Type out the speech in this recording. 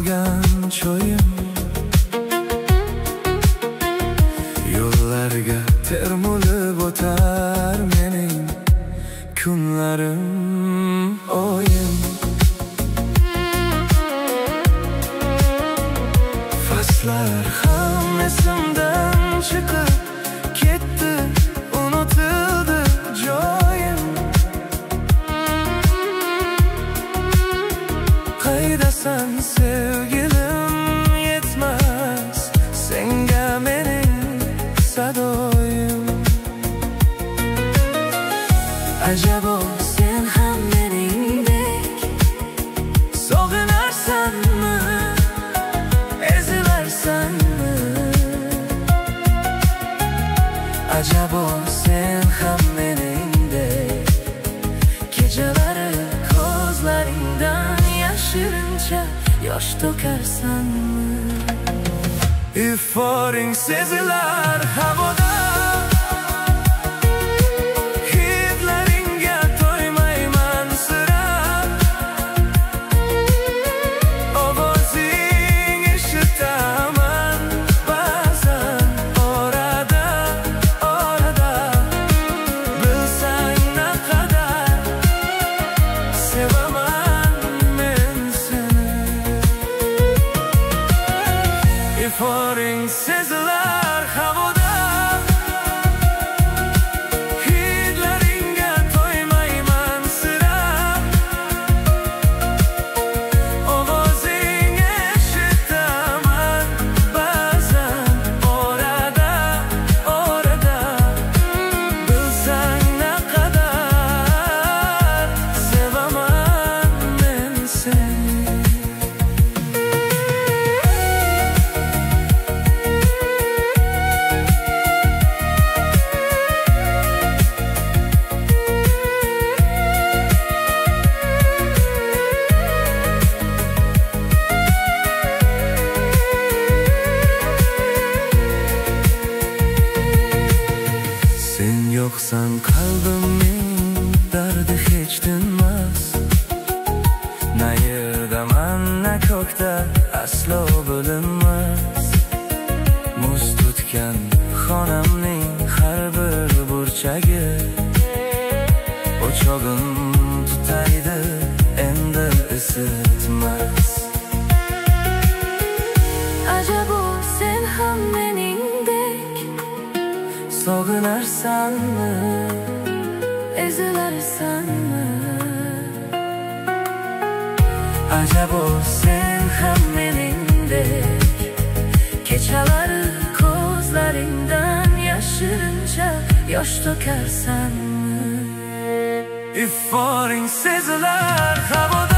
solgan cho'yim, yo'llarga termulib o'tar mening kunlarim, oyim. Faslar ham esimdan chiqib ketdi, unutildi joyim. Qaydasan sevgilim, yetmas senga mening sadoyim. Ajabo sen ham meningdek sog'inarsanmi, ezilarsanmi? Ajabo sen ham meningdek kechalari ko'zlaringdan yashirincha yosh to'karsanmi? Iforing sezilar havoda, hidlaringga to'ymayman sira. Ovozing eshitaman ba'zan orada, orada. Bilsang naqadar sevaman men seni. Iforing sezilar havoda, hidlaringga to'ymayman sira. Ovozing eshitaman ba'zan orada, orada. Bilsang naqadar sevaman men seni. Sen yo'qsan qalbimning dardi hech tinmas. Na yerdaman na ko'kda aslo bo'linmas. Muz tutgan xonamning har bir burchagi o'chog'im tutaydi endi isitmas. Ajabo sen ham meningdek Sog'inarsanmi, ezilarsanmi? ajabo sen ham meningdek Kechalari ko'zlaringdan yashirincha yosh to'karsanmi? iforing sezilar havoda.